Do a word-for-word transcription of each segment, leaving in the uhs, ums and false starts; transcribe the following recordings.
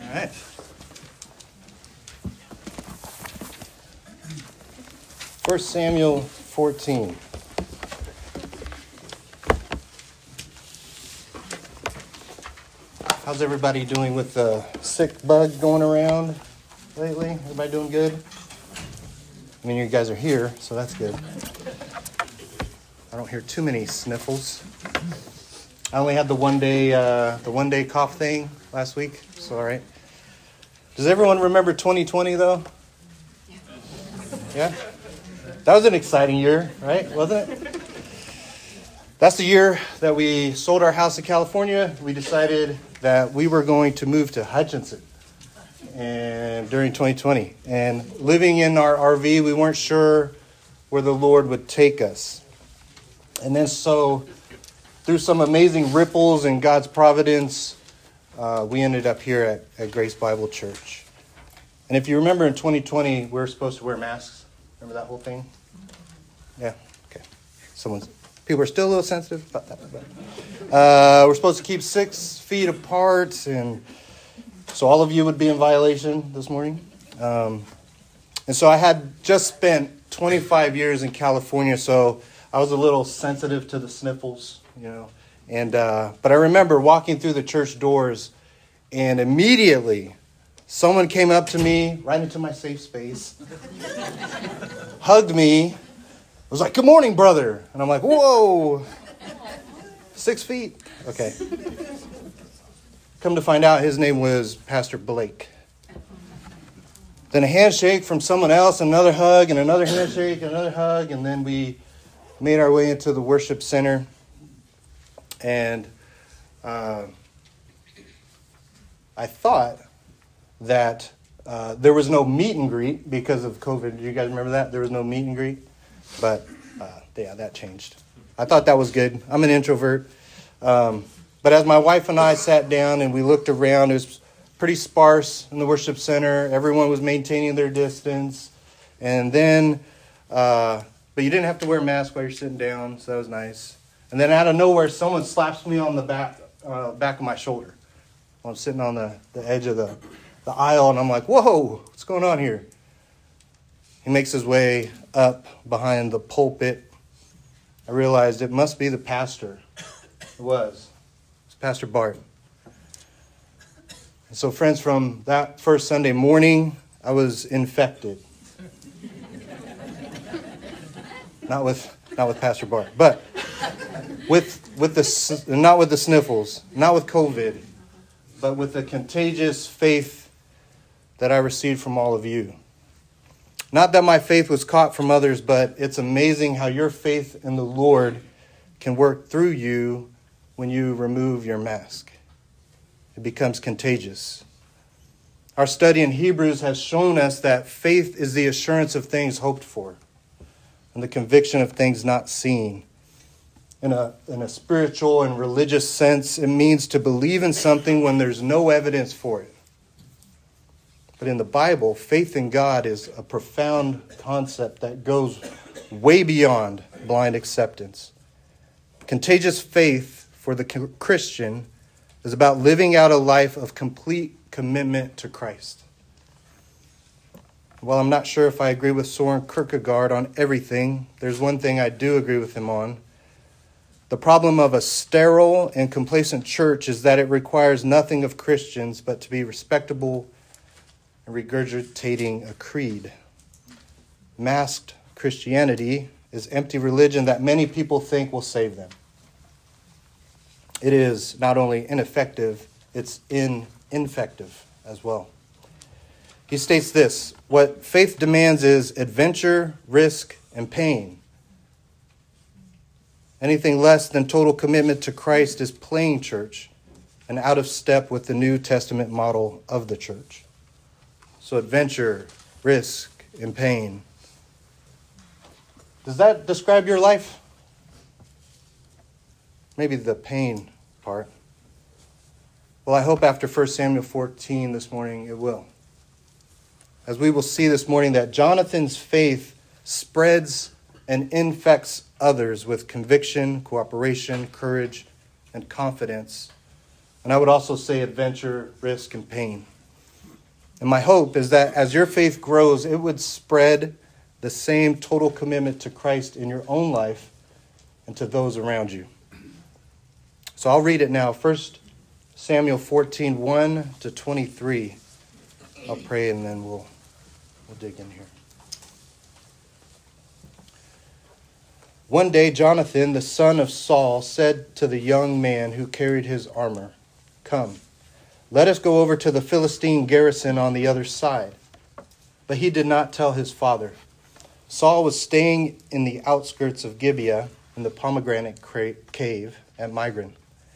All right. First Samuel fourteen. How's everybody doing with the sick bug going around lately? Everybody doing good? I mean, you guys are here, so that's good. I don't hear too many sniffles. I only had the one day, uh, the one day cough thing last week, so all right. Does everyone remember twenty twenty though? Yeah? That was an exciting year, right? Wasn't it? That's the year that we sold our house in California. We decided that we were going to move to Hutchinson and during twenty twenty. And living in our R V, we weren't sure where the Lord would take us. And then so through some amazing ripples in God's providence, uh, we ended up here at, at Grace Bible Church. And if you remember in twenty twenty, we were supposed to wear masks. Remember that whole thing? Yeah, okay. Someone's people are still a little sensitive about that. But, uh, we're supposed to keep six feet apart, and so all of you would be in violation this morning. Um, and so I had just spent twenty-five years in California, so I was a little sensitive to the sniffles, you know. And uh, but I remember walking through the church doors, and immediately someone came up to me right into my safe space, hugged me, was like, "Good morning, brother." And I'm like, "Whoa, six feet." Okay. Come to find out, his name was Pastor Blake. Then a handshake from someone else, another hug, and another handshake, another hug, and then we made our way into the worship center. And uh, I thought that uh, there was no meet and greet because of COVID. Do you guys remember that? There was no meet and greet. But, uh, yeah, that changed. I thought that was good. I'm an introvert. Um, but as my wife and I sat down and we looked around, it was pretty sparse in the worship center. Everyone was maintaining their distance. And then, uh, but you didn't have to wear a mask while you're sitting down, so that was nice. And then out of nowhere, someone slaps me on the back uh, back of my shoulder. I'm sitting on the, the edge of the, the aisle, and I'm like, "Whoa, what's going on here?" He makes his way up behind the pulpit. I realized it must be the pastor. It was. It's Pastor Bart. And so, friends, from that first Sunday morning, I was infected. Not with not with Pastor Bart, but with with the not with the sniffles, not with COVID, but with the contagious faith that I received from all of you. Not that my faith was caught from others, but it's amazing how your faith in the Lord can work through you when you remove your mask. It becomes contagious. Our study in Hebrews has shown us that faith is the assurance of things hoped for and the conviction of things not seen. In a, in a spiritual and religious sense, it means to believe in something when there's no evidence for it. But in the Bible, faith in God is a profound concept that goes way beyond blind acceptance. Contagious faith for the Christian is about living out a life of complete commitment to Christ. While I'm not sure if I agree with Soren Kierkegaard on everything, there's one thing I do agree with him on. The problem of a sterile and complacent church is that it requires nothing of Christians but to be respectable and regurgitating a creed. Masked Christianity is empty religion that many people think will save them. It is not only ineffective, it's in ineffective as well. He states this: what faith demands is adventure, risk, and pain. Anything less than total commitment to Christ is playing church and out of step with the New Testament model of the church. So adventure, risk, and pain. Does that describe your life? Maybe the pain part. Well, I hope after First Samuel fourteen this morning it will. As we will see this morning that Jonathan's faith spreads and infects others with conviction, cooperation, courage, and confidence. And I would also say adventure, risk, and pain. And my hope is that as your faith grows, it would spread the same total commitment to Christ in your own life and to those around you. So I'll read it now. First Samuel fourteen, one to twenty-three. I'll pray and then we'll, we'll dig in here. One day Jonathan, the son of Saul, said to the young man who carried his armor, "Come, let us go over to the Philistine garrison on the other side." But he did not tell his father. Saul was staying in the outskirts of Gibeah in the pomegranate cave at Migron.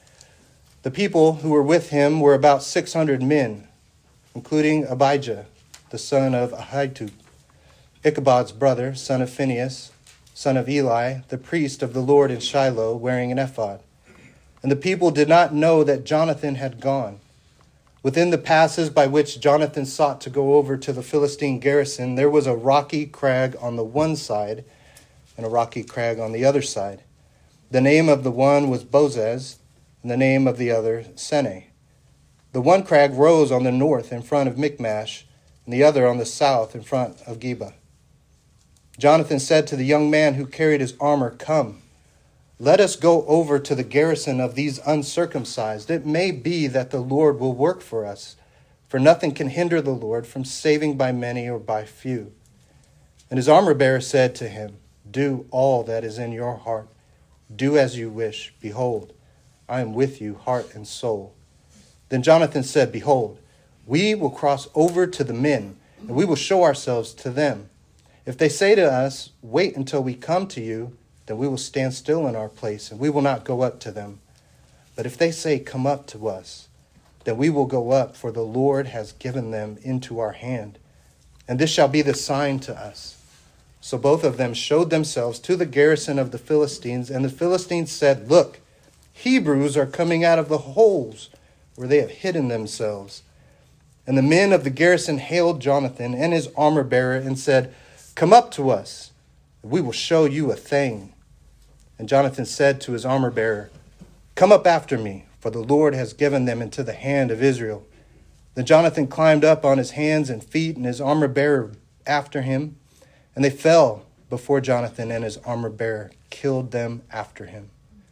The people who were with him were about six hundred men, including Abijah, the son of Ahitub, Ichabod's brother, son of Phinehas, son of Eli, the priest of the Lord in Shiloh, wearing an ephod. And the people did not know that Jonathan had gone. Within the passes by which Jonathan sought to go over to the Philistine garrison, there was a rocky crag on the one side and a rocky crag on the other side. The name of the one was Bozez, and the name of the other Seneh. The one crag rose on the north in front of Michmash, and the other on the south in front of Geba. Jonathan said to the young man who carried his armor, "Come, let us go over to the garrison of these uncircumcised. It may be that the Lord will work for us, for nothing can hinder the Lord from saving by many or by few." And his armor-bearer said to him, "Do all that is in your heart. Do as you wish. Behold, I am with you, heart and soul." Then Jonathan said, "Behold, we will cross over to the men, and we will show ourselves to them. If they say to us, 'Wait until we come to you,' then we will stand still in our place, and we will not go up to them. But if they say, 'Come up to us,' then we will go up, for the Lord has given them into our hand. And this shall be the sign to us." So both of them showed themselves to the garrison of the Philistines, and the Philistines said, "Look, Hebrews are coming out of the holes where they have hidden themselves." And the men of the garrison hailed Jonathan and his armor-bearer and said, "Come up to us, and we will show you a thing." And Jonathan said to his armor-bearer, "Come up after me, for the Lord has given them into the hand of Israel." Then Jonathan climbed up on his hands and feet, and his armor-bearer after him. And they fell before Jonathan, and his armor-bearer killed them after him.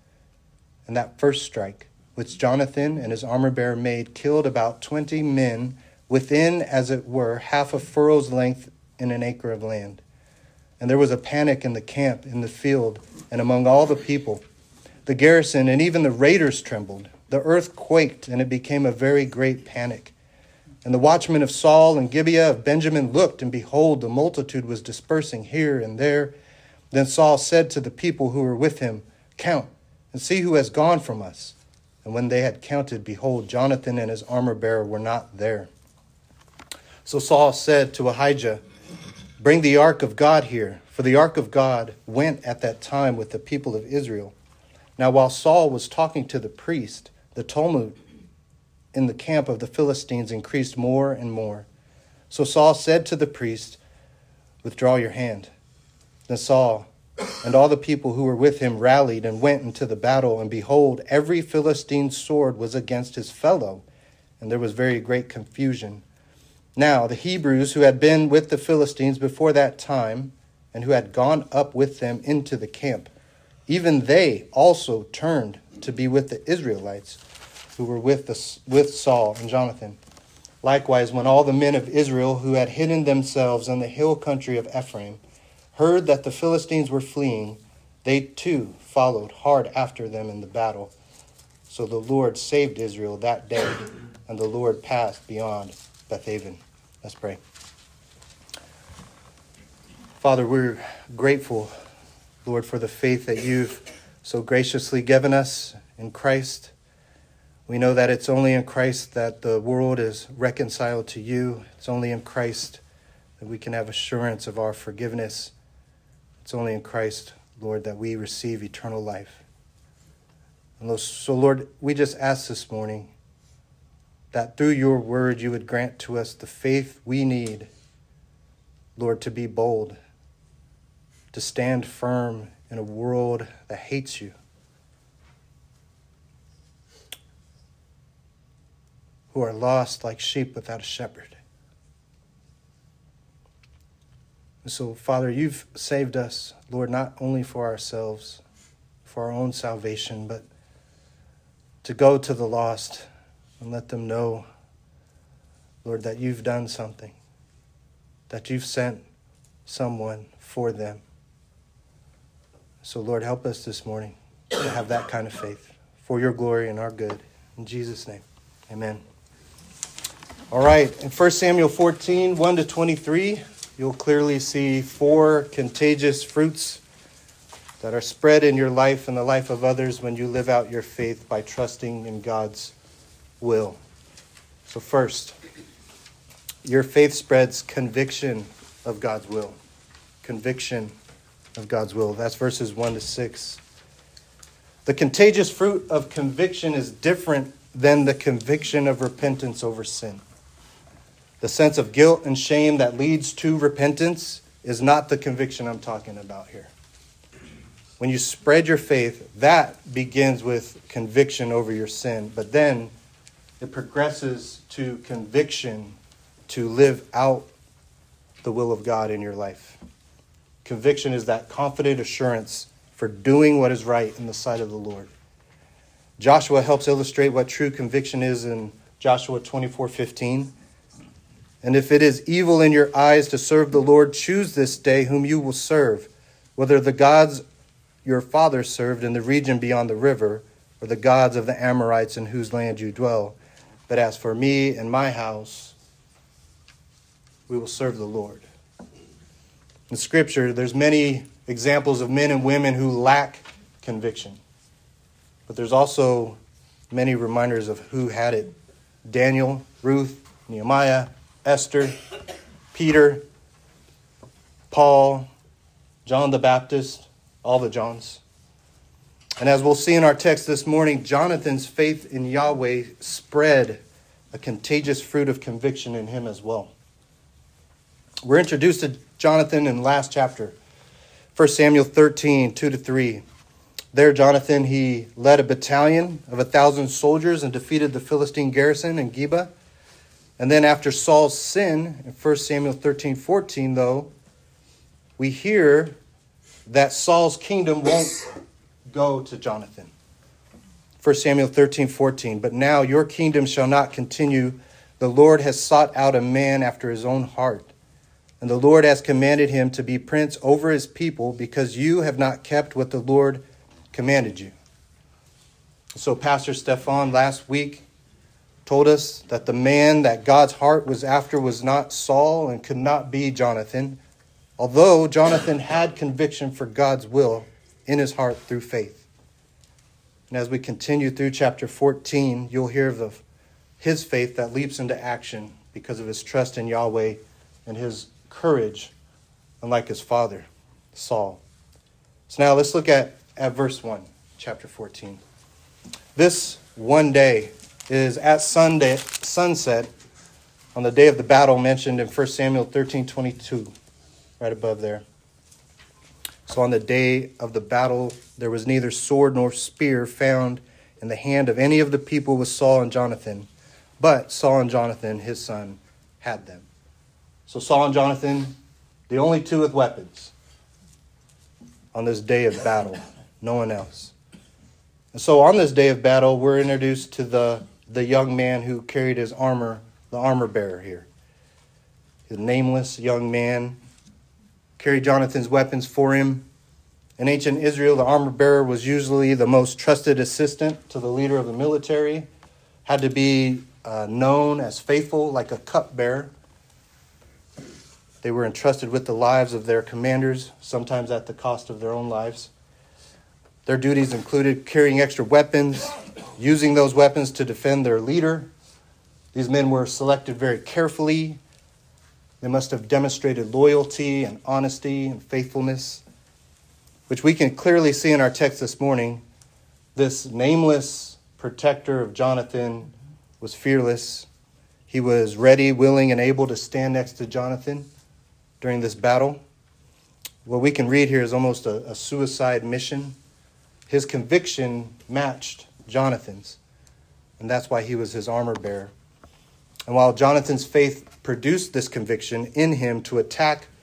And that first strike, which Jonathan and his armor-bearer made, killed about twenty men within, as it were, half a furrow's length in an acre of land. And there was a panic in the camp, in the field, and among all the people. The garrison and even the raiders trembled. The earth quaked, and it became a very great panic. And the watchmen of Saul and Gibeah of Benjamin looked, and behold, the multitude was dispersing here and there. Then Saul said to the people who were with him, "Count, and see who has gone from us." And when they had counted, behold, Jonathan and his armor-bearer were not there. So Saul said to Ahijah, "Bring the ark of God here," for the ark of God went at that time with the people of Israel. Now while Saul was talking to the priest, the tumult in the camp of the Philistines increased more and more. So Saul said to the priest, "Withdraw your hand." Then Saul and all the people who were with him rallied and went into the battle, and behold, every Philistine sword was against his fellow, and there was very great confusion. Now the Hebrews who had been with the Philistines before that time, and who had gone up with them into the camp, even they also turned to be with the Israelites who were with the, with Saul and Jonathan. Likewise, when all the men of Israel who had hidden themselves in the hill country of Ephraim heard that the Philistines were fleeing, they too followed hard after them in the battle. So the Lord saved Israel that day, and the Lord passed beyond Bethaven. Let's pray. Father, we're grateful, Lord, for the faith that you've so graciously given us in Christ. We know that it's only in Christ that the world is reconciled to you. It's only in Christ that we can have assurance of our forgiveness. It's only in Christ, Lord, that we receive eternal life. And so, Lord, we just ask this morning that through your word you would grant to us the faith we need, Lord, to be bold, to stand firm in a world that hates you, who are lost like sheep without a shepherd. So, Father, you've saved us, Lord, not only for ourselves, for our own salvation, but to go to the lost and let them know, Lord, that you've done something, that you've sent someone for them. So, Lord, help us this morning to have that kind of faith for your glory and our good. In Jesus' name, amen. All right, in First Samuel fourteen, one to twenty-three, you'll clearly see four contagious fruits that are spread in your life and the life of others when you live out your faith by trusting in God's will. So first, your faith spreads conviction of God's will. Conviction of God's will. That's verses one to six. The contagious fruit of conviction is different than the conviction of repentance over sin. The sense of guilt and shame that leads to repentance is not the conviction I'm talking about here. When you spread your faith, that begins with conviction over your sin, but then it progresses to conviction to live out the will of God in your life. Conviction is that confident assurance for doing what is right in the sight of the Lord. Joshua helps illustrate what true conviction is in Joshua twenty-four fifteen. And if it is evil in your eyes to serve the Lord, choose this day whom you will serve, whether the gods your fathers served in the region beyond the river, or the gods of the Amorites in whose land you dwell. But as for me and my house, we will serve the Lord. In Scripture, there's many examples of men and women who lack conviction. But there's also many reminders of who had it. Daniel, Ruth, Nehemiah, Esther, Peter, Paul, John the Baptist, all the Johns. And as we'll see in our text this morning, Jonathan's faith in Yahweh spread a contagious fruit of conviction in him as well. We're introduced to Jonathan in the last chapter, First Samuel thirteen, two to three. There, Jonathan, he led a battalion of a thousand soldiers and defeated the Philistine garrison in Geba. And then after Saul's sin, in First Samuel thirteen, fourteen, though, we hear that Saul's kingdom won't go to Jonathan. First Samuel thirteen, fourteen. But now your kingdom shall not continue. The Lord has sought out a man after his own heart. And the Lord has commanded him to be prince over his people because you have not kept what the Lord commanded you. So Pastor Stefan last week told us that the man that God's heart was after was not Saul and could not be Jonathan, although Jonathan had conviction for God's will in his heart through faith. And as we continue through chapter fourteen, you'll hear of the, his faith that leaps into action because of his trust in Yahweh and his courage, unlike his father, Saul. So now let's look at, at verse one, chapter fourteen. This one day is at Sunday, sunset on the day of the battle mentioned in First Samuel thirteen twenty-two, right above there. So on the day of the battle, there was neither sword nor spear found in the hand of any of the people with Saul and Jonathan, but Saul and Jonathan, his son, had them. So Saul and Jonathan, the only two with weapons on this day of battle, no one else. And so on this day of battle, we're introduced to the, the young man who carried his armor, the armor bearer here. His nameless young man carried Jonathan's weapons for him. In ancient Israel, the armor bearer was usually the most trusted assistant to the leader of the military, had to be uh, known as faithful, like a cupbearer. They were entrusted with the lives of their commanders, sometimes at the cost of their own lives. Their duties included carrying extra weapons, using those weapons to defend their leader. These men were selected very carefully. They must have demonstrated loyalty and honesty and faithfulness, which we can clearly see in our text this morning. This nameless protector of Jonathan was fearless. He was ready, willing, and able to stand next to Jonathan during this battle. What we can read here is almost a, a suicide mission. His conviction matched Jonathan's, and that's why he was his armor bearer. And while Jonathan's faith produced this conviction in him to attack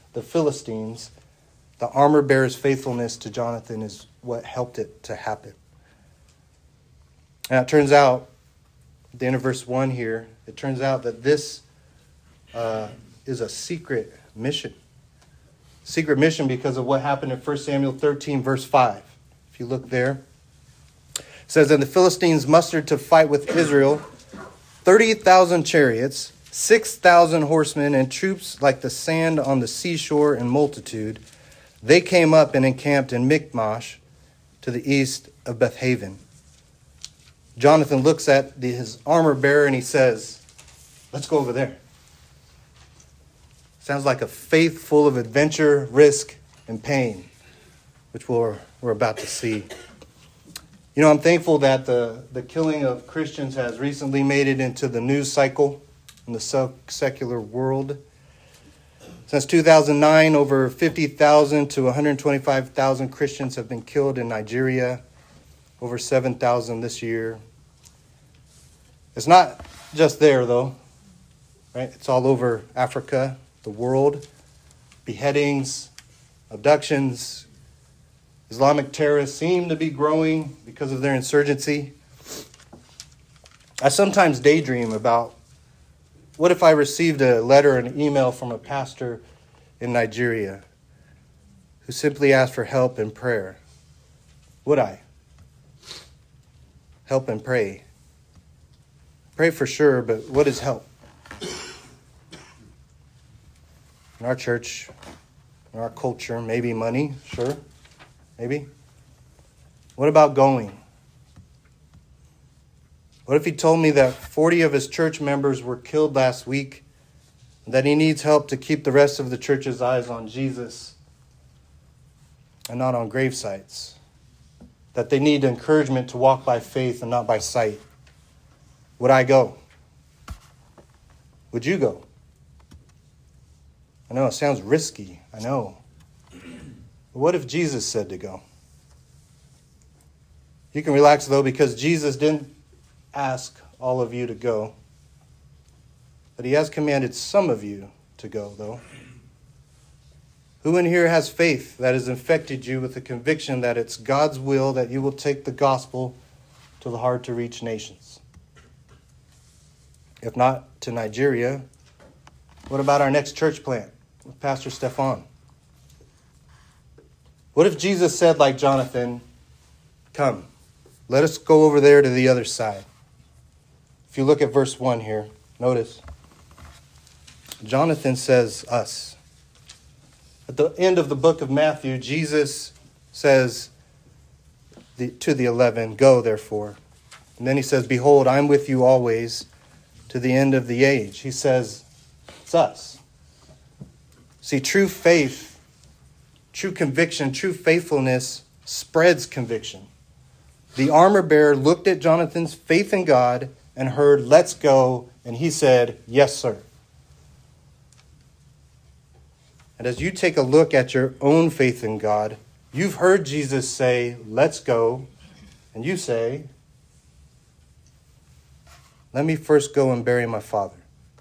the Philistines, the armor bearer's faithfulness to Jonathan is what helped it to happen. Now, it turns out, at the end of verse one here, it turns out that this uh, is a secret mission. Secret mission because of what happened in First Samuel thirteen, verse five. If you look there, it says, "And the Philistines mustered to fight with Israel thirty thousand chariots, six thousand horsemen, and troops like the sand on the seashore in multitude. They came up and encamped in Michmash to the east of Bethaven." Jonathan looks at the, his armor bearer and he says, "Let's go over there." Sounds like a faith full of adventure, risk, and pain, which we're, we're about to see. You know, I'm thankful that the, the killing of Christians has recently made it into the news cycle in the secular world. Since two thousand nine, over fifty thousand to one hundred twenty-five thousand Christians have been killed in Nigeria, over seven thousand this year. It's not just there, though, right? It's all over Africa, the world. Beheadings, abductions, Islamic terrorists seem to be growing because of their insurgency. I sometimes daydream about what if I received a letter or an email from a pastor in Nigeria who simply asked for help and prayer? Would I? Help and pray. Pray for sure, but what is help? In our church, in our culture, maybe money, sure, maybe. What about going? What if he told me that forty of his church members were killed last week, and that he needs help to keep the rest of the church's eyes on Jesus and not on grave sites? That they need encouragement to walk by faith and not by sight? Would I go? Would you go? I know it sounds risky, I know. But what if Jesus said to go? You can relax, though, because Jesus didn't ask all of you to go. But he has commanded some of you to go, though. Who in here has faith that has infected you with the conviction that it's God's will that you will take the gospel to the hard-to-reach nations? If not to Nigeria, what about our next church plant with Pastor Stefan? What if Jesus said, like Jonathan, "Come, let us go over there to the other side"? If you look at verse one here, notice Jonathan says us. At the end of the book of Matthew, Jesus says the, to the eleven, "Go, therefore." And then he says, "Behold, I'm with you always to the end of the age." He says, it's us. See, true faith, true conviction, true faithfulness spreads conviction. The armor bearer looked at Jonathan's faith in God and heard, "Let's go." And he said, "Yes, sir." And as you take a look at your own faith in God, you've heard Jesus say, "Let's go." And you say, "Let me first go and bury my father."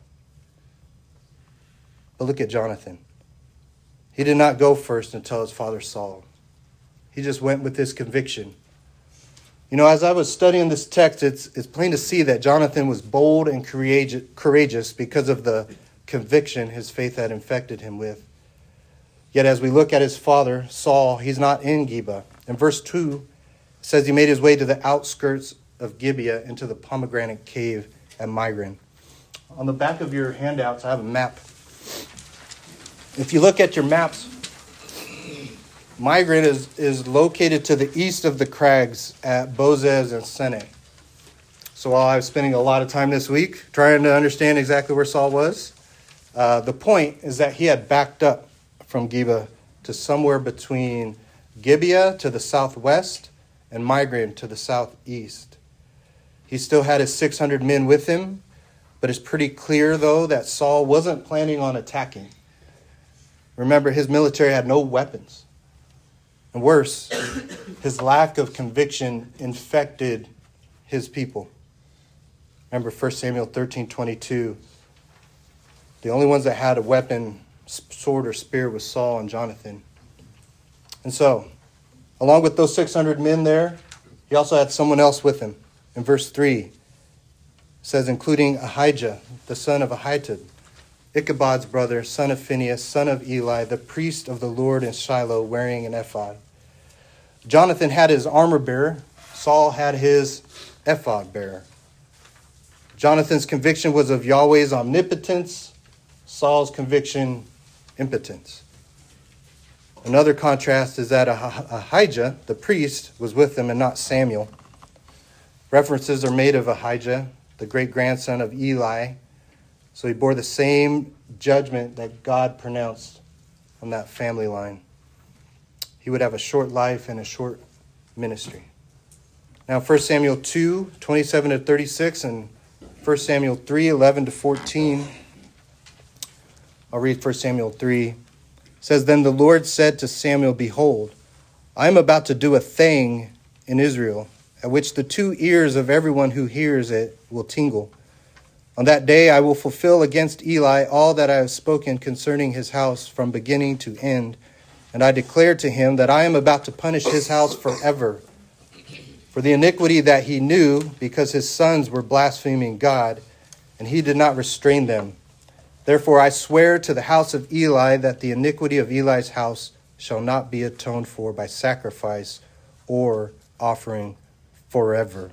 But look at Jonathan. He did not go first until his father Saul. He just went with his conviction. You know, as I was studying this text, it's, it's plain to see that Jonathan was bold and courageous because of the conviction his faith had infected him with. Yet as we look at his father, Saul, he's not in Gibeah. In verse two, it says he made his way to the outskirts of Gibeah into the pomegranate cave at Migron. On the back of your handouts, I have a map. If you look at your maps, Migron is, is located to the east of the crags at Bozez and Sene. So while I was spending a lot of time this week trying to understand exactly where Saul was, uh, the point is that he had backed up from Gibeah to somewhere between Gibeah to the southwest and Migron to the southeast. He still had his six hundred men with him, but it's pretty clear, though, that Saul wasn't planning on attacking. Remember, his military had no weapons. And worse, his lack of conviction infected his people. Remember First Samuel thirteen twenty-two. The only ones that had a weapon sword or spear with Saul and Jonathan. And so, along with those six hundred men there, he also had someone else with him. In verse three, it says, including Ahijah, the son of Ahitub, Ichabod's brother, son of Phinehas, son of Eli, the priest of the Lord in Shiloh, wearing an ephod. Jonathan had his armor bearer. Saul had his ephod bearer. Jonathan's conviction was of Yahweh's omnipotence. Saul's conviction, impotence. Another contrast is that Ahijah, the priest, was with them and not Samuel. References are made of Ahijah, the great-grandson of Eli. So he bore the same judgment that God pronounced on that family line. He would have a short life and a short ministry. Now, First Samuel two, twenty-seven to thirty-six, and First Samuel three, eleven to fourteen. I'll read First Samuel three. It says, Then the Lord said to Samuel, Behold, I am about to do a thing in Israel, at which the two ears of everyone who hears it will tingle. On that day I will fulfill against Eli all that I have spoken concerning his house from beginning to end. And I declare to him that I am about to punish his house forever for the iniquity that he knew, because his sons were blaspheming God, and he did not restrain them. Therefore I swear to the house of Eli that the iniquity of Eli's house shall not be atoned for by sacrifice or offering forever.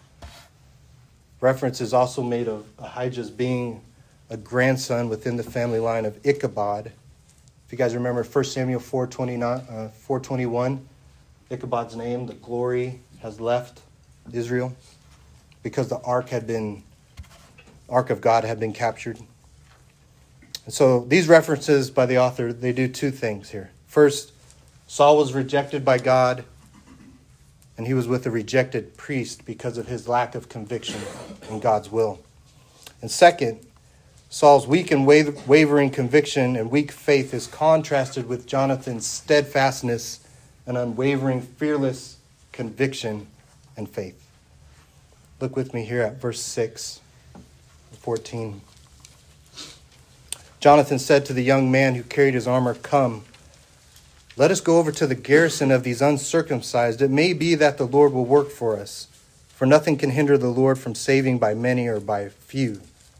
Reference is also made of Ahijah's being a grandson within the family line of Ichabod. If you guys remember First Samuel four twenty-nine, uh, four twenty-one, Ichabod's name, the glory, has left Israel because the ark had been, ark of God had been captured. And so these references by the author, they do two things here. First, Saul was rejected by God, and he was with a rejected priest because of his lack of conviction in God's will. And second, Saul's weak and wavering conviction and weak faith is contrasted with Jonathan's steadfastness and unwavering, fearless conviction and faith. Look with me here at verse six, fourteen. Jonathan said to the young man who carried his armor, Come, let us go over to the garrison of these uncircumcised. It may be that the Lord will work for us, for nothing can hinder the Lord from saving by many or by few.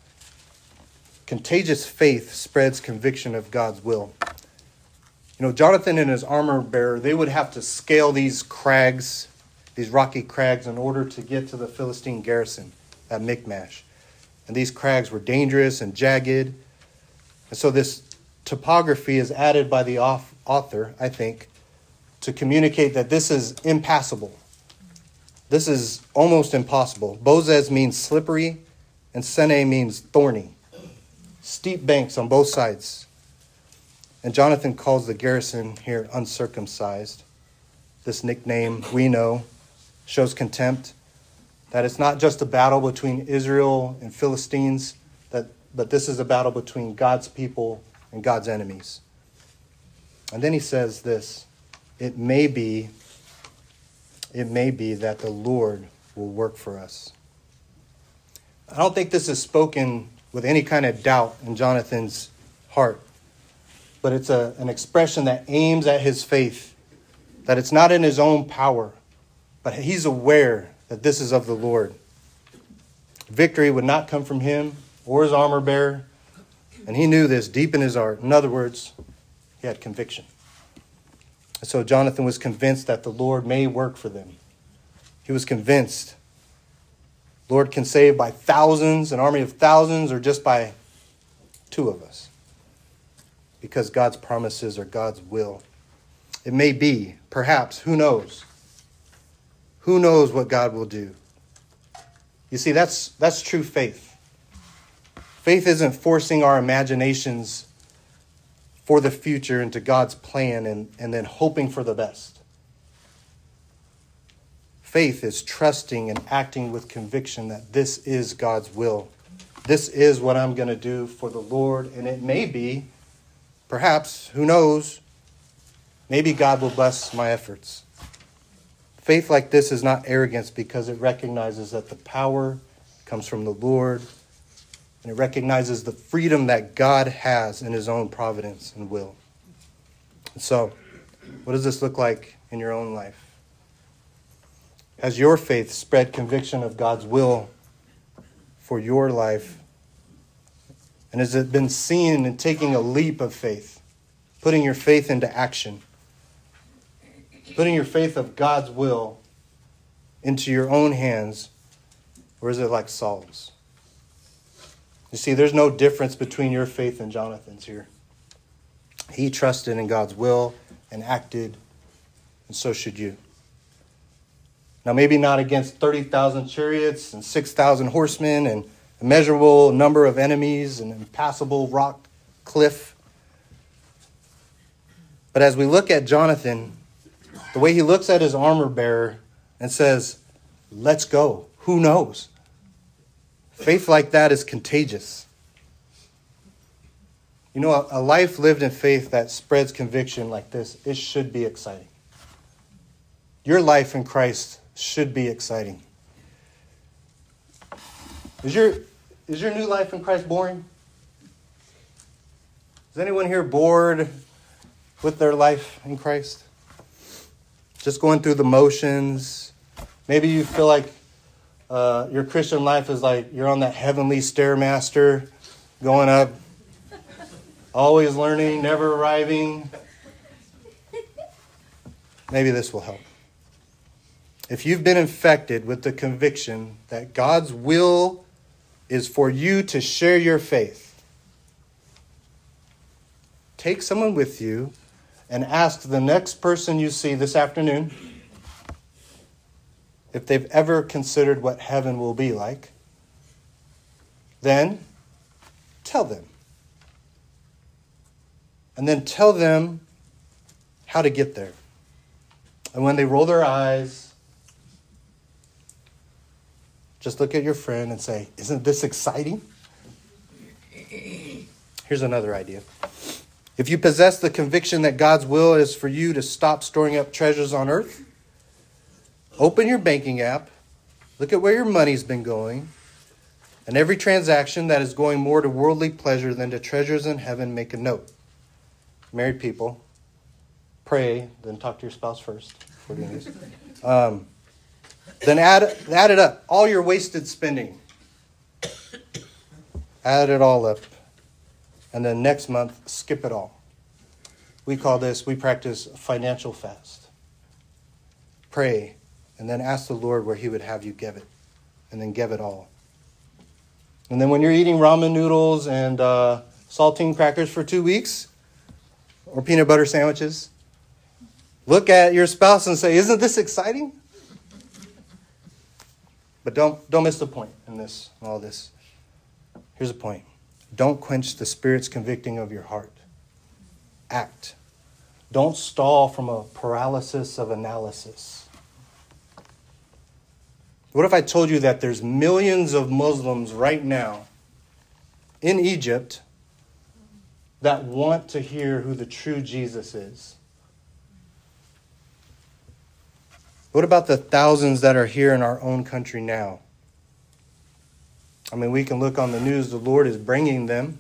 Contagious faith spreads conviction of God's will. You know, Jonathan and his armor bearer, they would have to scale these crags, these rocky crags, in order to get to the Philistine garrison at Michmash. And these crags were dangerous and jagged. And so this topography is added by the author, I think, to communicate that this is impassable. This is almost impossible. Bozez means slippery, and Sene means thorny. Steep banks on both sides. And Jonathan calls the garrison here uncircumcised. This nickname, we know, shows contempt. That it's not just a battle between Israel and Philistines, that, but this is a battle between God's people and God's enemies. And then he says this, it may be, it may be that the Lord will work for us. I don't think this is spoken with any kind of doubt in Jonathan's heart, but it's a, an expression that aims at his faith, that it's not in his own power, but he's aware that this is of the Lord. Victory would not come from him or his armor bearer, and he knew this deep in his heart. In other words, he had conviction. And so Jonathan was convinced that the Lord may work for them. He was convinced Lord can save by thousands, an army of thousands, or just by two of us. Because God's promises are God's will. It may be, perhaps, who knows? Who knows what God will do? You see, that's that's true faith. Faith isn't forcing our imaginations for the future into God's plan and, and then hoping for the best. Faith is trusting and acting with conviction that this is God's will. This is what I'm going to do for the Lord. And it may be, perhaps, who knows, maybe God will bless my efforts. Faith like this is not arrogance because it recognizes that the power comes from the Lord And it recognizes the freedom that God has in his own providence and will. And so, what does this look like in your own life? Has your faith spread conviction of God's will for your life? And has it been seen in taking a leap of faith, putting your faith into action, putting your faith of God's will into your own hands, or is it like Saul's? You see, there's no difference between your faith and Jonathan's here. He trusted in God's will and acted, and so should you. Now, maybe not against thirty thousand chariots and six thousand horsemen and a measurable number of enemies and an impassable rock cliff. But as we look at Jonathan, the way he looks at his armor bearer and says, let's go. Who knows? Faith like that is contagious. You know, a, a life lived in faith that spreads conviction like this, it should be exciting. Your life in Christ should be exciting. Is your, is your new life in Christ boring? Is anyone here bored with their life in Christ? Just going through the motions? Maybe you feel like uh, your Christian life is like you're on that heavenly stairmaster going up, always learning, never arriving. Maybe this will help. If you've been infected with the conviction that God's will is for you to share your faith, take someone with you and ask the next person you see this afternoon if they've ever considered what heaven will be like. Then tell them. And then tell them how to get there. And when they roll their eyes, just look at your friend and say, isn't this exciting? Here's another idea. If you possess the conviction that God's will is for you to stop storing up treasures on earth, open your banking app, look at where your money's been going, and every transaction that is going more to worldly pleasure than to treasures in heaven, make a note. Married people, pray, then talk to your spouse first before doing this. Um, then add, add it up. All your wasted spending. Add it all up. And then next month, skip it all. We call this, we practice financial fast. Pray, and then ask the Lord where he would have you give it. And then give it all. And then when you're eating ramen noodles and uh, saltine crackers for two weeks, or peanut butter sandwiches, look at your spouse and say, isn't this exciting? But don't, don't miss the point in this, all this. Here's the point. Don't quench the Spirit's convicting of your heart. Act. Don't stall from a paralysis of analysis. What if I told you that there's millions of Muslims right now in Egypt that want to hear who the true Jesus is? What about the thousands that are here in our own country now? I mean, we can look on the news, the Lord is bringing them.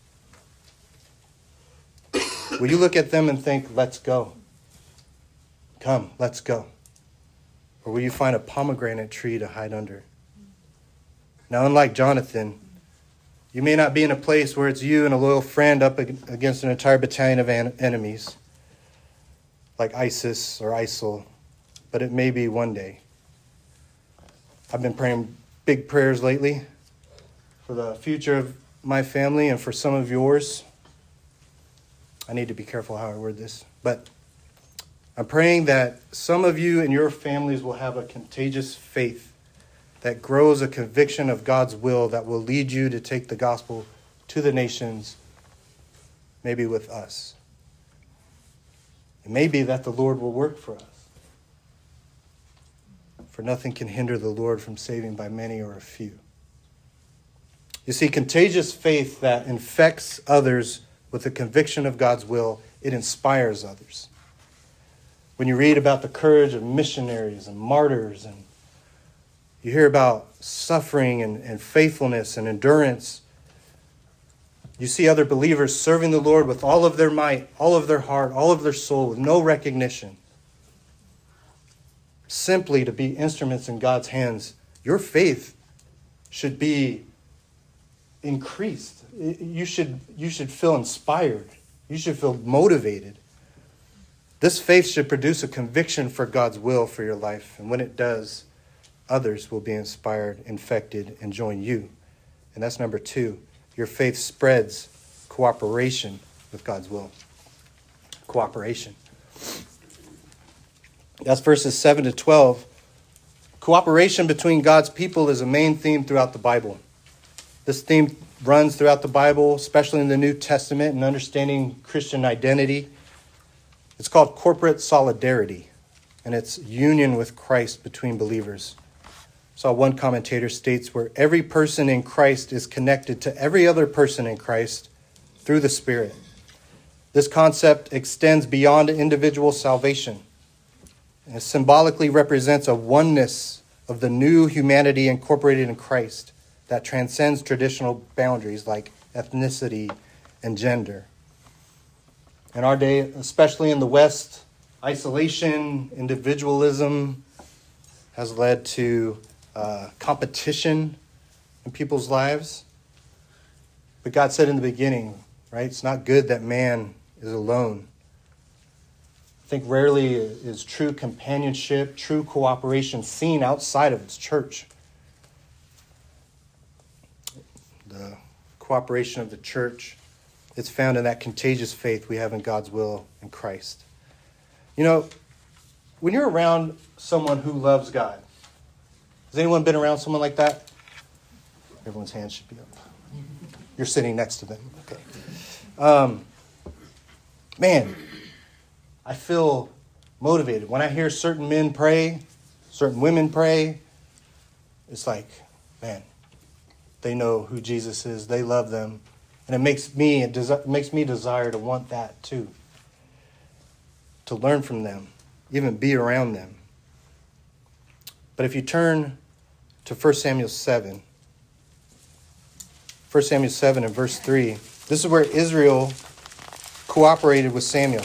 Will you look at them and think, let's go? Come, let's go. Or will you find a pomegranate tree to hide under? Now, unlike Jonathan, you may not be in a place where it's you and a loyal friend up against an entire battalion of en- enemies, like ISIS or ISIL, but it may be one day. I've been praying big prayers lately for the future of my family and for some of yours. I need to be careful how I word this, but I'm praying that some of you and your families will have a contagious faith that grows a conviction of God's will that will lead you to take the gospel to the nations, maybe with us. It may be that the Lord will work for us. For nothing can hinder the Lord from saving by many or a few. You see, contagious faith that infects others with the conviction of God's will, it inspires others. When you read about the courage of missionaries and martyrs, and you hear about suffering and, and faithfulness and endurance, You see other believers serving the Lord with all of their might, all of their heart, all of their soul, with no recognition. Simply to be instruments in God's hands. Your faith should be increased. You should, you should feel inspired. You should feel motivated. This faith should produce a conviction for God's will for your life. And when it does, others will be inspired, infected, and join you. And that's number two. Your faith spreads cooperation with God's will. Cooperation. That's verses seven to twelve. Cooperation between God's people is a main theme throughout the Bible. This theme runs throughout the Bible, especially in the New Testament and understanding Christian identity. It's called corporate solidarity, and it's union with Christ between believers. So one commentator states where every person in Christ is connected to every other person in Christ through the Spirit. This concept extends beyond individual salvation. And it symbolically represents a oneness of the new humanity incorporated in Christ that transcends traditional boundaries like ethnicity and gender. In our day, especially in the West, isolation, individualism has led to uh, competition in people's lives. But God said in the beginning, right, it's not good that man is alone. I think rarely is true companionship, true cooperation seen outside of its church. The cooperation of the church, it's found in that contagious faith we have in God's will in Christ. You know, when you're around someone who loves God, has anyone been around someone like that? Everyone's hands should be up. You're sitting next to them. Okay. Um, man, I feel motivated. When I hear certain men pray, certain women pray, it's like, man, they know who Jesus is. They love them. And it makes me, it desi- makes me desire to want that too. To learn from them, even be around them. But if you turn to First Samuel seven, First Samuel seven and verse three, this is where Israel cooperated with Samuel.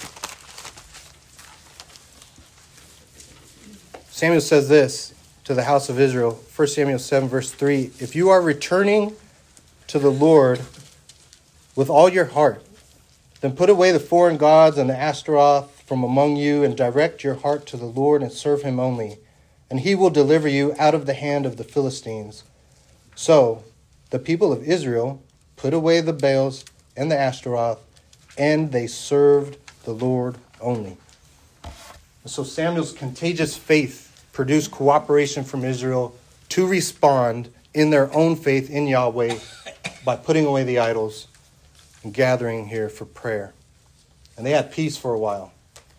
Samuel says this to the house of Israel, First Samuel seven, verse three, if you are returning to the Lord with all your heart, then put away the foreign gods and the Ashtaroth from among you and direct your heart to the Lord and serve him only, and he will deliver you out of the hand of the Philistines. So the people of Israel put away the Baals and the Ashtaroth, and they served the Lord only. And so Samuel's contagious faith produced cooperation from Israel to respond in their own faith in Yahweh by putting away the idols and gathering here for prayer. And they had peace for a while.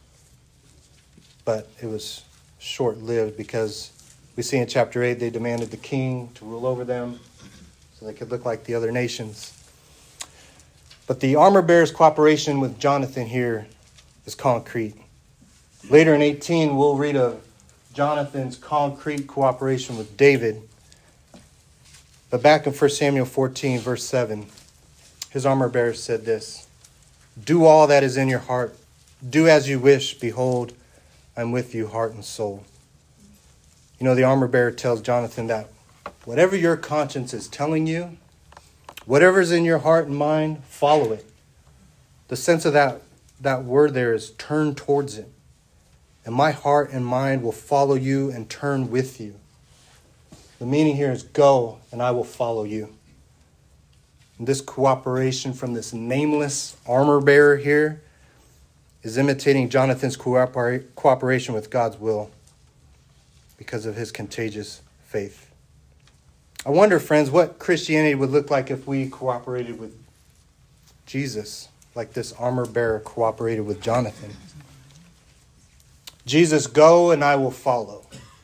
But it was short-lived because we see in chapter eight they demanded the king to rule over them so they could look like the other nations. But the armor bearer's cooperation with Jonathan here is concrete. Later in eighteen, we'll read of Jonathan's concrete cooperation with David. But back in First Samuel fourteen, verse seven, his armor bearer said this, do all that is in your heart. Do as you wish. Behold, I'm with you, heart and soul. You know, the armor bearer tells Jonathan that whatever your conscience is telling you, whatever's in your heart and mind, follow it. The sense of that, that word there is turn towards it. And my heart and mind will follow you and turn with you. The meaning here is go and I will follow you. And this cooperation from this nameless armor bearer here is imitating Jonathan's cooper- cooperation with God's will because of his contagious faith. I wonder, friends, what Christianity would look like if we cooperated with Jesus, like this armor bearer cooperated with Jonathan. Jesus, go and I will follow.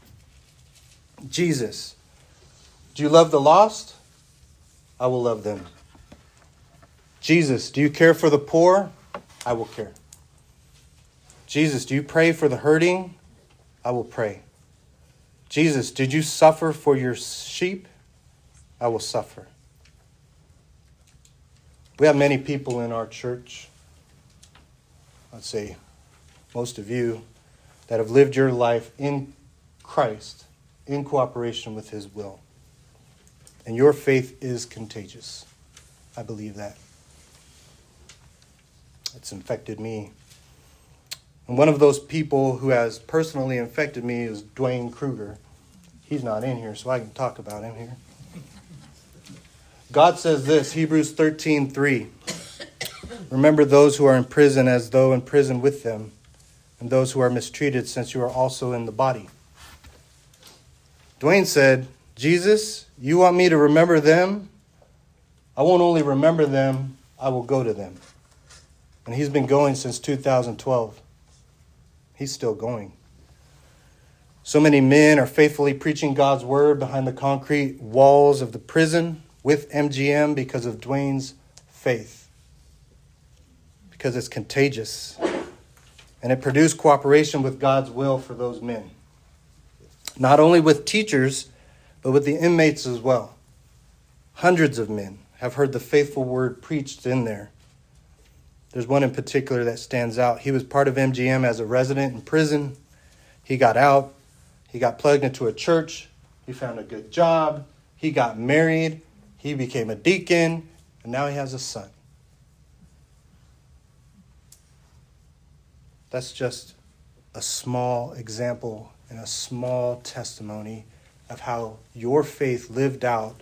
Jesus, do you love the lost? I will love them. Jesus, do you care for the poor? I will care. Jesus, do you pray for the hurting? I will pray. Jesus, did you suffer for your sheep? I will suffer. We have many people in our church, let's say most of you, that have lived your life in Christ in cooperation with his will. And your faith is contagious. I believe that. It's infected me. And one of those people who has personally infected me is Dwayne Kruger. He's not in here, so I can talk about him here. God says this, Hebrews thirteen three. Remember those who are in prison as though in prison with them, and those who are mistreated, since you are also in the body. Dwayne said, Jesus, you want me to remember them? I won't only remember them, I will go to them. And he's been going since two thousand twelve. He's still going. So many men are faithfully preaching God's word behind the concrete walls of the prison with M G M because of Dwayne's faith. Because it's contagious. And it produced cooperation with God's will for those men. Not only with teachers, but with the inmates as well. Hundreds of men have heard the faithful word preached in there. There's one in particular that stands out. He was part of M G M as a resident in prison. He got out. He got plugged into a church. He found a good job. He got married. He became a deacon. And now he has a son. That's just a small example and a small testimony of how your faith lived out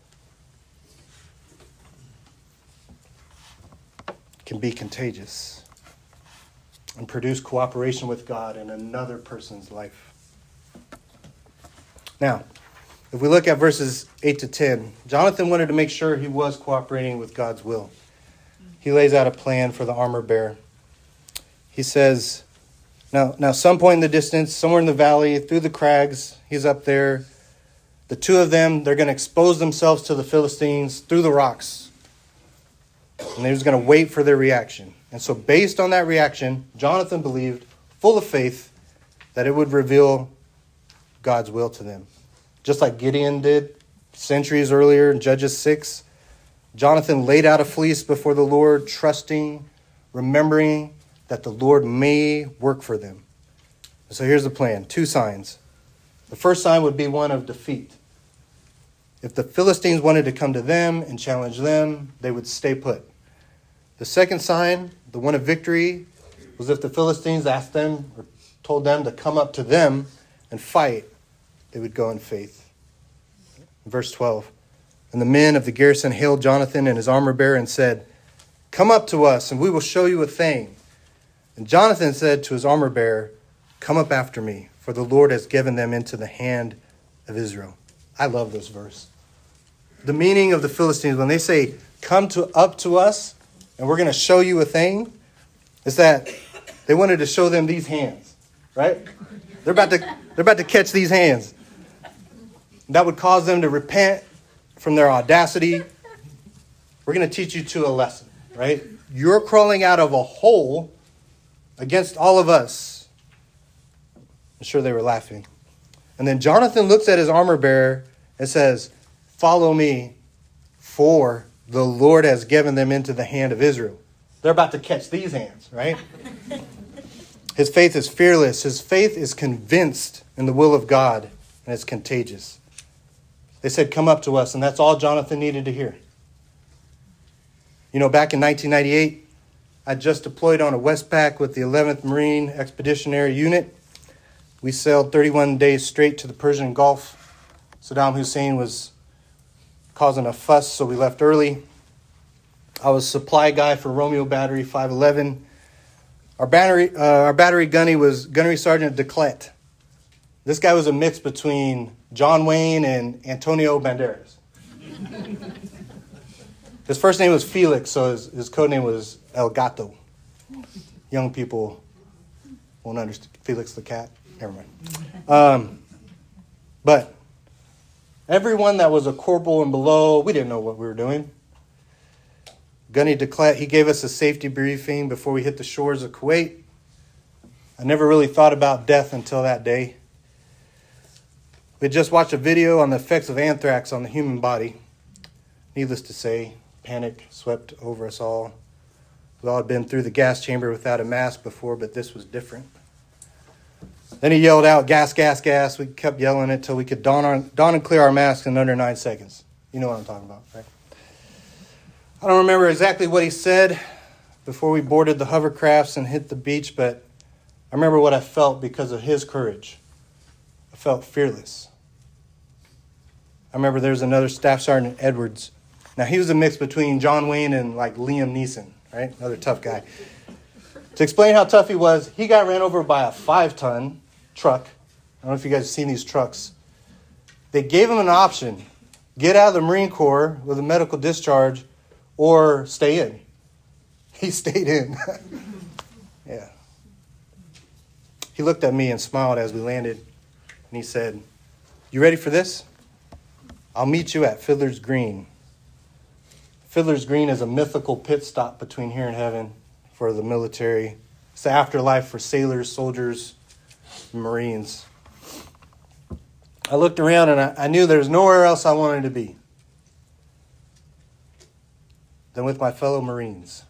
can be contagious and produce cooperation with God in another person's life. Now, if we look at verses eight to ten, Jonathan wanted to make sure he was cooperating with God's will. He lays out a plan for the armor bearer. He says, now, now some point in the distance, somewhere in the valley, through the crags, he's up there. The two of them, they're going to expose themselves to the Philistines through the rocks. And they're just going to wait for their reaction. And so based on that reaction, Jonathan believed, full of faith, that it would reveal God's will to them. Just like Gideon did centuries earlier in Judges six. Jonathan laid out a fleece before the Lord, trusting, remembering that the Lord may work for them. So here's the plan. Two signs. The first sign would be one of defeat. If the Philistines wanted to come to them and challenge them, they would stay put. The second sign, the one of victory, was if the Philistines asked them or told them to come up to them and fight, they would go in faith. Verse twelve. And the men of the garrison hailed Jonathan and his armor bearer and said, come up to us and we will show you a thing. And Jonathan said to his armor bearer, come up after me, for the Lord has given them into the hand of Israel. I love this verse. The meaning of the Philistines, when they say, come to up to us, and we're going to show you a thing, is that they wanted to show them these hands, right? They're about to, they're about to catch these hands. That would cause them to repent from their audacity. We're going to teach you two a lesson, right? You're crawling out of a hole against all of us. I'm sure they were laughing. And then Jonathan looks at his armor bearer and says, follow me, for the Lord has given them into the hand of Israel. They're about to catch these hands, right? His faith is fearless. His faith is convinced in the will of God, and it's contagious. They said, come up to us, and that's all Jonathan needed to hear. You know, back in nineteen ninety-eight, I just deployed on a Westpac with the eleventh Marine Expeditionary Unit. We sailed thirty-one days straight to the Persian Gulf. Saddam Hussein was causing a fuss, so we left early. I was supply guy for Romeo Battery five eleven. Our battery, uh, our battery gunny was Gunnery Sergeant DeClet. This guy was a mix between John Wayne and Antonio Banderas. His first name was Felix, so his, his code name was El Gato. Young people won't understand. Felix the cat. Never mind. Um, but everyone that was a corporal and below, we didn't know what we were doing. Gunny DeClet, he gave us a safety briefing before we hit the shores of Kuwait. I never really thought about death until that day. We had just watched a video on the effects of anthrax on the human body. Needless to say, panic swept over us all. We all had been through the gas chamber without a mask before, but this was different. Then he yelled out, gas, gas, gas. We kept yelling it till we could don, our, don and clear our masks in under nine seconds. You know what I'm talking about, right? I don't remember exactly what he said before we boarded the hovercrafts and hit the beach, but I remember what I felt because of his courage. I felt fearless. I remember there was another Staff Sergeant Edwards. Now, he was a mix between John Wayne and like Liam Neeson, right? Another tough guy. To explain how tough he was, he got ran over by a five-ton truck. I don't know if you guys have seen these trucks. They gave him an option. Get out of the Marine Corps with a medical discharge or stay in. He stayed in. Yeah. He looked at me and smiled as we landed. And he said, you ready for this? I'll meet you at Fiddler's Green. Fiddler's Green is a mythical pit stop between here and heaven for the military. It's the afterlife for sailors, soldiers, and Marines. I looked around and I, I knew there was nowhere else I wanted to be than with my fellow Marines.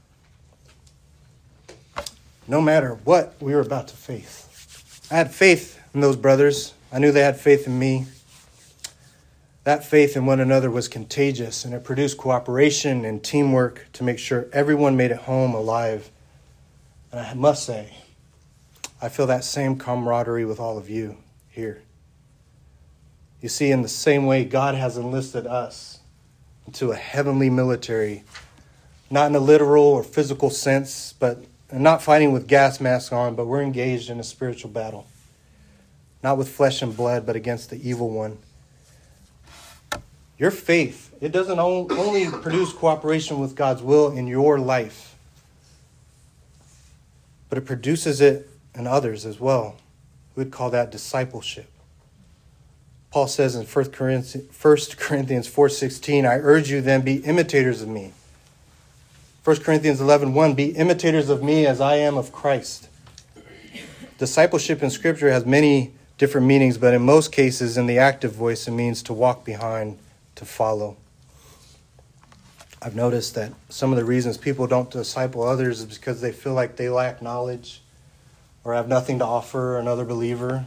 No matter what we were about to face. I had faith in those brothers. I knew they had faith in me. That faith in one another was contagious, and it produced cooperation and teamwork to make sure everyone made it home alive. And I must say, I feel that same camaraderie with all of you here. You see, in the same way, God has enlisted us into a heavenly military, not in a literal or physical sense, but not fighting with gas masks on, but we're engaged in a spiritual battle. Not with flesh and blood, but against the evil one. Your faith, it doesn't only produce cooperation with God's will in your life, but it produces it in others as well. We'd call that discipleship. Paul says in First Corinthians four sixteen, I urge you then, be imitators of me. First Corinthians eleven one, be imitators of me as I am of Christ. Discipleship in Scripture has many different meanings, but in most cases, in the active voice, it means to walk behind, to follow. I've noticed that some of the reasons people don't disciple others is because they feel like they lack knowledge or have nothing to offer another believer.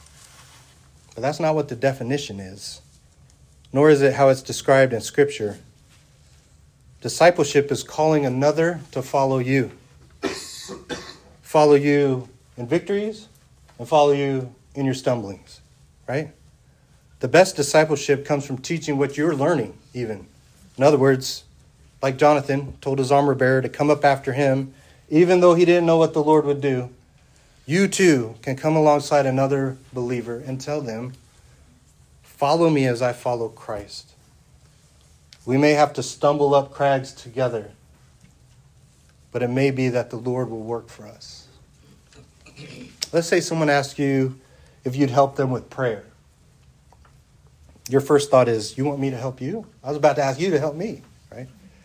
But that's not what the definition is, nor is it how it's described in Scripture. Discipleship is calling another to follow you. Follow you in victories and follow you in your stumblings, right? The best discipleship comes from teaching what you're learning, even. In other words, like Jonathan told his armor bearer to come up after him, even though he didn't know what the Lord would do, you too can come alongside another believer and tell them, follow me as I follow Christ. We may have to stumble up crags together, but it may be that the Lord will work for us. Let's say someone asks you if you'd help them with prayer. Your first thought is, you want me to help you? I was about to ask you to help me, right?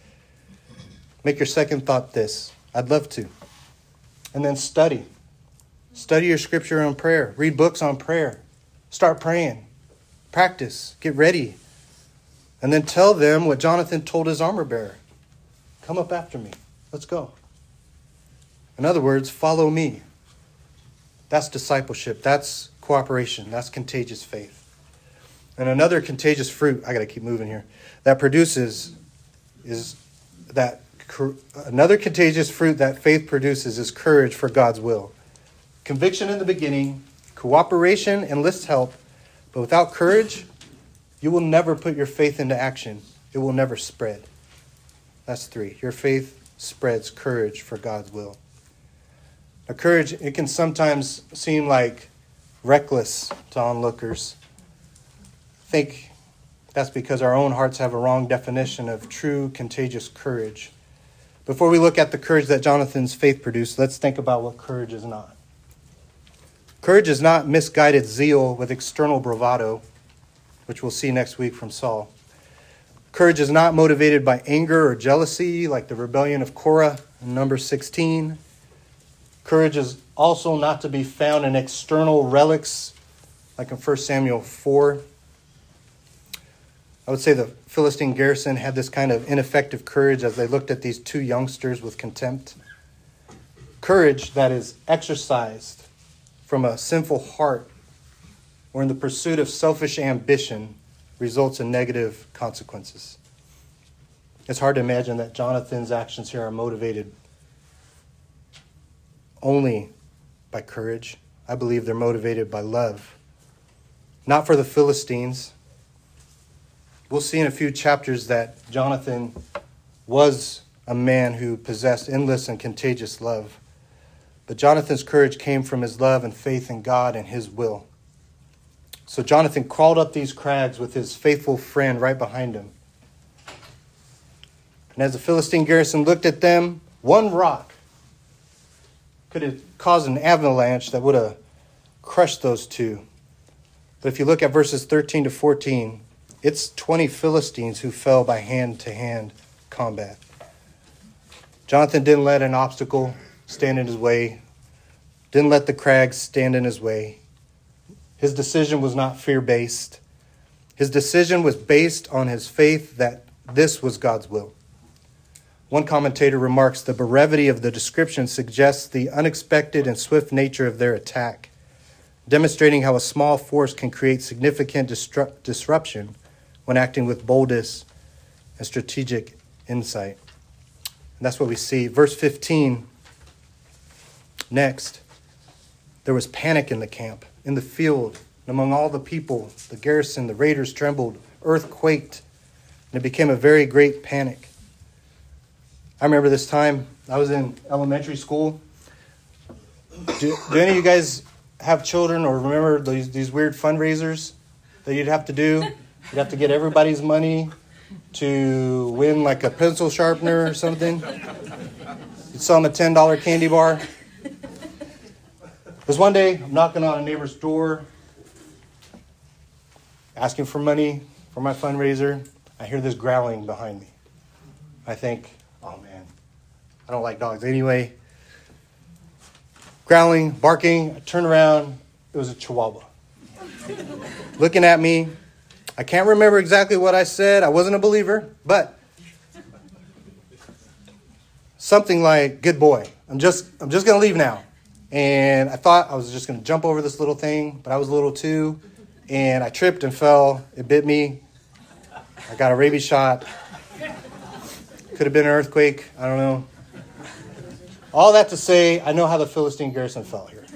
Make your second thought this, I'd love to. And then study. Study your scripture on prayer. Read books on prayer. Start praying. Practice. Get ready. And then tell them what Jonathan told his armor bearer. Come up after me. Let's go. In other words, follow me. That's discipleship. That's cooperation. That's contagious faith. And another contagious fruit, I got to keep moving here, that produces is that another contagious fruit that faith produces is courage for God's will. Conviction in the beginning, cooperation enlists help, but without courage, you will never put your faith into action. It will never spread. That's three. Your faith spreads courage for God's will. Now, courage, it can sometimes seem like reckless to onlookers. I think that's because our own hearts have a wrong definition of true contagious courage. Before we look at the courage that Jonathan's faith produced, let's think about what courage is not. Courage is not misguided zeal with external bravado, which we'll see next week from Saul. Courage is not motivated by anger or jealousy, like the rebellion of Korah in Numbers sixteen. Courage is also not to be found in external relics, like in First Samuel four. I would say the Philistine garrison had this kind of ineffective courage as they looked at these two youngsters with contempt. Courage that is exercised from a sinful heart or in the pursuit of selfish ambition results in negative consequences. It's hard to imagine that Jonathan's actions here are motivated only by courage. I believe they're motivated by love. Not for the Philistines. We'll see in a few chapters that Jonathan was a man who possessed endless and contagious love. But Jonathan's courage came from his love and faith in God and his will. So Jonathan crawled up these crags with his faithful friend right behind him. And as the Philistine garrison looked at them, one rock could have caused an avalanche that would have crushed those two. But if you look at verses thirteen to fourteen, it's twenty Philistines who fell by hand-to-hand combat. Jonathan didn't let an obstacle stand in his way, didn't let the crags stand in his way. His decision was not fear-based. His decision was based on his faith that this was God's will. One commentator remarks, the brevity of the description suggests the unexpected and swift nature of their attack, demonstrating how a small force can create significant disrupt- disruption when acting with boldness and strategic insight. And that's what we see. Verse fifteen, next, there was panic in the camp, in the field, and among all the people. The garrison, the raiders trembled, earth quaked, and it became a very great panic. I remember this time, I was in elementary school. Do, do any of you guys have children or remember these, these weird fundraisers that you'd have to do? You'd have to get everybody's money to win like a pencil sharpener or something. You'd sell them a ten dollar candy bar. It was one day, I'm knocking on a neighbor's door, asking for money for my fundraiser. I hear this growling behind me. I think, oh man, I don't like dogs anyway. Growling, barking, I turn around, it was a Chihuahua. Looking at me. I can't remember exactly what I said. I wasn't a believer, but something like, good boy, I'm just I'm just going to leave now. And I thought I was just going to jump over this little thing, but I was little too. And I tripped and fell. It bit me. I got a rabies shot. Could have been an earthquake. I don't know. All that to say, I know how the Philistine garrison fell here.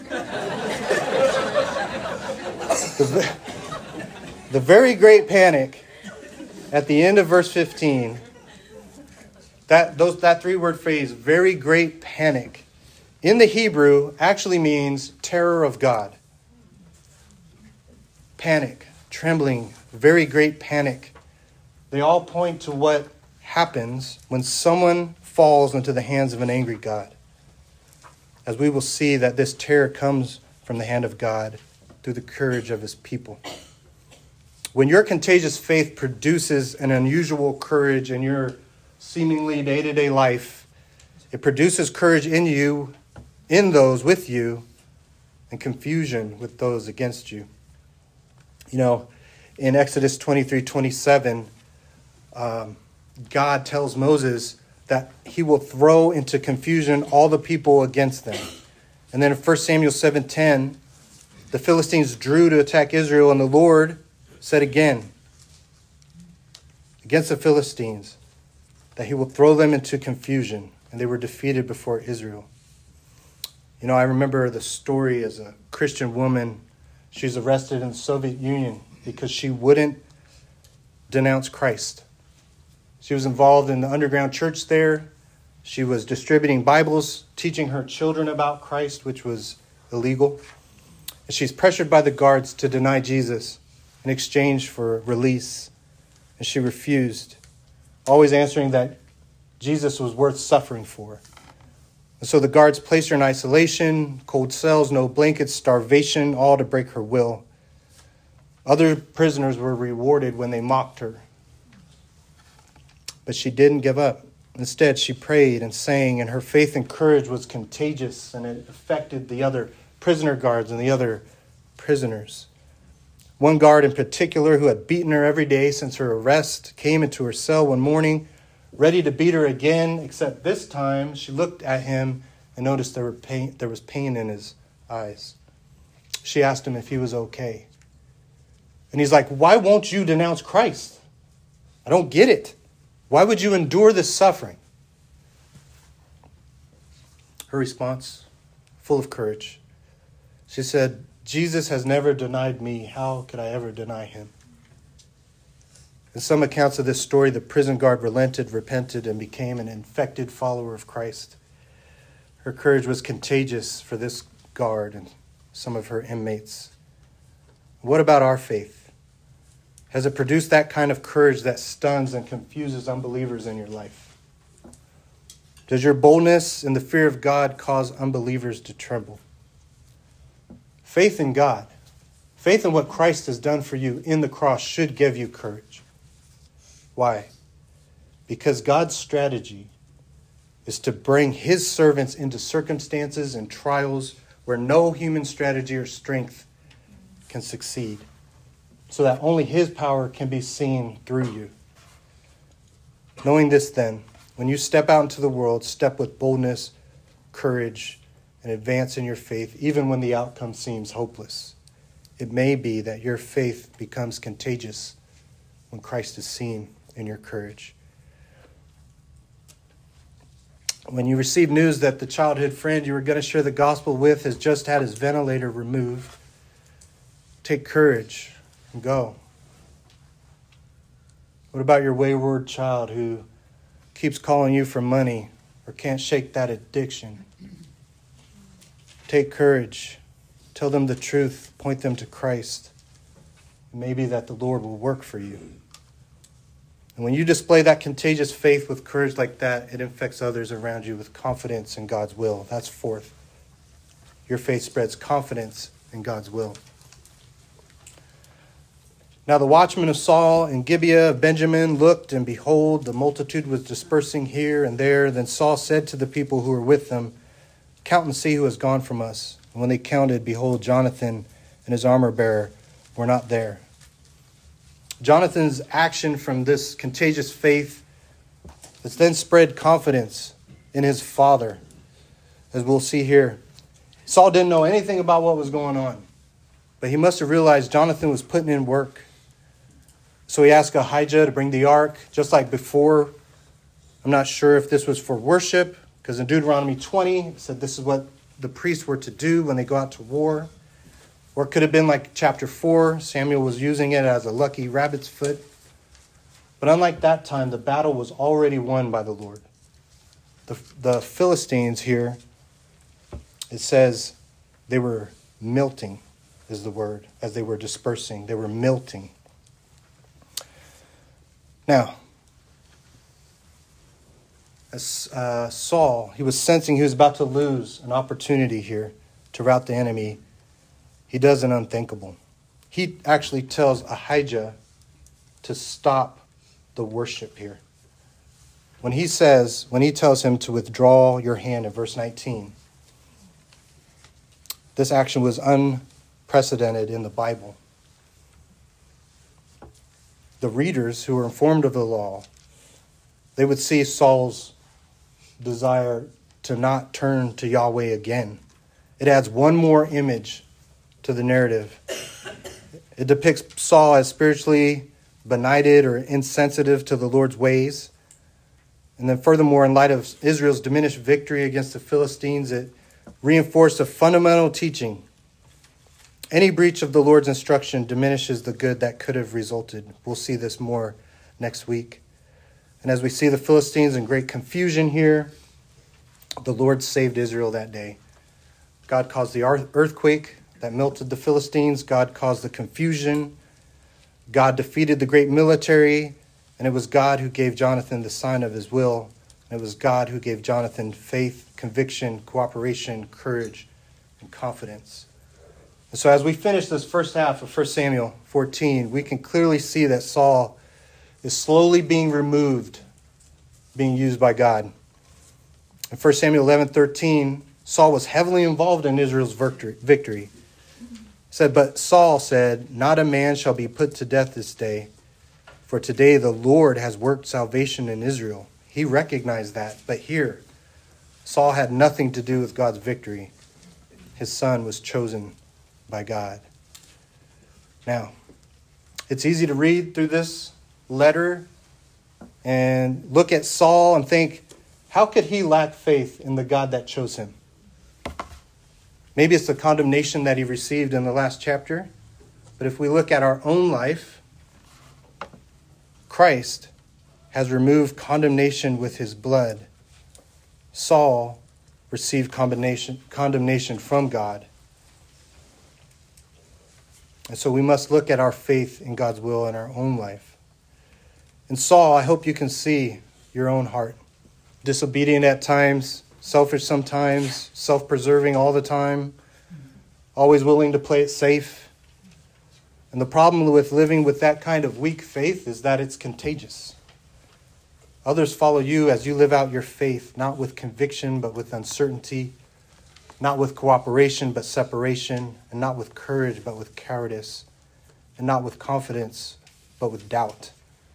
the, the very great panic at the end of verse fifteen, that those that three-word phrase, very great panic, in the Hebrew actually means terror of God. Panic, trembling, very great panic. They all point to what happens when someone falls into the hands of an angry God. As we will see that this terror comes from the hand of God through the courage of his people. When your contagious faith produces an unusual courage in your seemingly day-to-day life, it produces courage in you, in those with you, and confusion with those against you. You know, in Exodus twenty-three twenty-seven, um, God tells Moses that he will throw into confusion all the people against them. And then in First Samuel seven ten, the Philistines drew to attack Israel, and the Lord said again against the Philistines that he will throw them into confusion, and they were defeated before Israel. You know, I remember the story as a Christian woman. She's arrested in the Soviet Union because she wouldn't denounce Christ. She was involved in the underground church there. She was distributing Bibles, teaching her children about Christ, which was illegal. And she's pressured by the guards to deny Jesus in exchange for release. And she refused, always answering that Jesus was worth suffering for. And so the guards placed her in isolation, cold cells, no blankets, starvation, all to break her will. Other prisoners were rewarded when they mocked her. But she didn't give up. Instead, she prayed and sang, and her faith and courage was contagious, and it affected the other prisoner guards and the other prisoners. One guard in particular, who had beaten her every day since her arrest, came into her cell one morning, ready to beat her again, except this time she looked at him and noticed there, were pain, there was pain in his eyes. She asked him if he was okay. And he's like, why won't you denounce Christ? I don't get it. Why would you endure this suffering? Her response, full of courage, she said, Jesus has never denied me. How could I ever deny him? In some accounts of this story, the prison guard relented, repented, and became an infected follower of Christ. Her courage was contagious for this guard and some of her inmates. What about our faith? Has it produced that kind of courage that stuns and confuses unbelievers in your life? Does your boldness and the fear of God cause unbelievers to tremble? Faith in God, faith in what Christ has done for you in the cross should give you courage. Why? Because God's strategy is to bring his servants into circumstances and trials where no human strategy or strength can succeed, so that only his power can be seen through you. Knowing this then, when you step out into the world, step with boldness, courage, and advance in your faith, even when the outcome seems hopeless. It may be that your faith becomes contagious when Christ is seen in your courage. When you receive news that the childhood friend you were going to share the gospel with has just had his ventilator removed, take courage and go. What about your wayward child who keeps calling you for money or can't shake that addiction? Take courage. Tell them the truth. Point them to Christ. Maybe that the Lord will work for you. And when you display that contagious faith with courage like that, it infects others around you with confidence in God's will. That's fourth. Your faith spreads confidence in God's will. Now the watchmen of Saul and Gibeah of Benjamin looked, and behold, the multitude was dispersing here and there. Then Saul said to the people who were with them, count and see who has gone from us. And when they counted, behold, Jonathan and his armor bearer were not there. Jonathan's action from this contagious faith has then spread confidence in his father, as we'll see here. Saul didn't know anything about what was going on, but he must have realized Jonathan was putting in work. So he asked Ahijah to bring the ark, just like before. I'm not sure if this was for worship, because in Deuteronomy twenty, it said this is what the priests were to do when they go out to war. Or it could have been like chapter four. Samuel was using it as a lucky rabbit's foot. But unlike that time, the battle was already won by the Lord. The, the Philistines here, it says they were melting, is the word, as they were dispersing. They were melting. Now, as uh, Saul, he was sensing he was about to lose an opportunity here to rout the enemy. He does an unthinkable. He actually tells Ahijah to stop the worship here. When he says, when he tells him to withdraw your hand in verse nineteen, this action was unprecedented in the Bible. The readers who were informed of the law, they would see Saul's desire to not turn to Yahweh again. It adds one more image to the narrative. It depicts Saul as spiritually benighted or insensitive to the Lord's ways. And then furthermore, in light of Israel's diminished victory against the Philistines, it reinforced a fundamental teaching. Any breach of the Lord's instruction diminishes the good that could have resulted. We'll see this more next week. And as we see the Philistines in great confusion here, the Lord saved Israel that day. God caused the earthquake that melted the Philistines. God caused the confusion. God defeated the great military. And it was God who gave Jonathan the sign of his will. And it was God who gave Jonathan faith, conviction, cooperation, courage, and confidence. And so as we finish this first half of First Samuel fourteen, we can clearly see that Saul is slowly being removed, being used by God. In First Samuel eleven thirteen, Saul was heavily involved in Israel's victory. said, but Saul said, not a man shall be put to death this day, for today the Lord has worked salvation in Israel. He recognized that. But here, Saul had nothing to do with God's victory. His son was chosen by God. Now, it's easy to read through this letter and look at Saul and think, how could he lack faith in the God that chose him? Maybe it's the condemnation that he received in the last chapter. But if we look at our own life, Christ has removed condemnation with his blood. Saul received condemnation, condemnation from God. And so we must look at our faith in God's will in our own life. And Saul, I hope you can see your own heart. Disobedient at times, selfish sometimes, self-preserving all the time, always willing to play it safe. And the problem with living with that kind of weak faith is that it's contagious. Others follow you as you live out your faith, not with conviction, but with uncertainty, not with cooperation, but separation, and not with courage, but with cowardice, and not with confidence, but with doubt.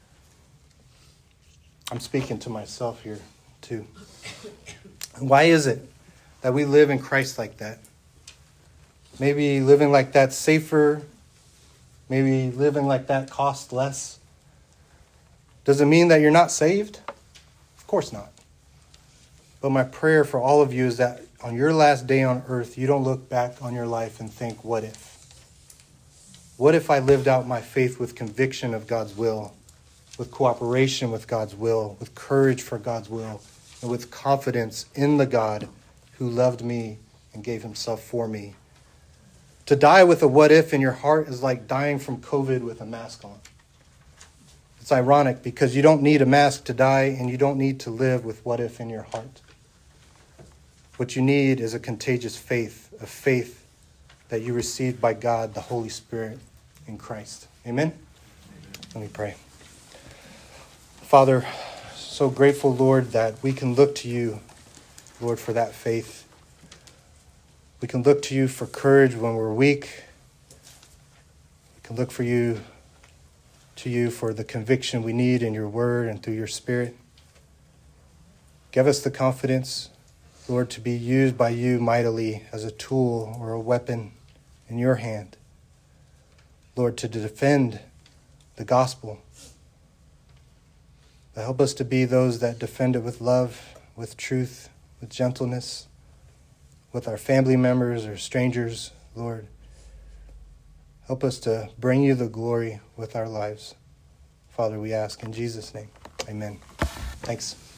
I'm speaking to myself here, too. Why is it that we live in Christ like that? Maybe living like that safer, maybe living like that costs less. Does it mean that you're not saved? Of course not. But my prayer for all of you is that on your last day on earth, you don't look back on your life and think, what if? What if I lived out my faith with conviction of God's will, with cooperation with God's will, with courage for God's will, and with confidence in the God who loved me and gave himself for me? To die with a what if in your heart is like dying from COVID with a mask on. It's ironic because you don't need a mask to die and you don't need to live with what if in your heart. What you need is a contagious faith, a faith that you received by God, the Holy Spirit in Christ. Amen? Let me pray. Father, so grateful, Lord, that we can look to you, Lord, for that faith. We can look to you for courage when we're weak. We can look for you, to you for the conviction we need in your word and through your Spirit. Give us the confidence, Lord, to be used by you mightily as a tool or a weapon in your hand. Lord, to defend the gospel. Help us to be those that defend it with love, with truth, with gentleness, with our family members or strangers, Lord. Help us to bring you the glory with our lives. Father, we ask in Jesus' name. Amen. Thanks.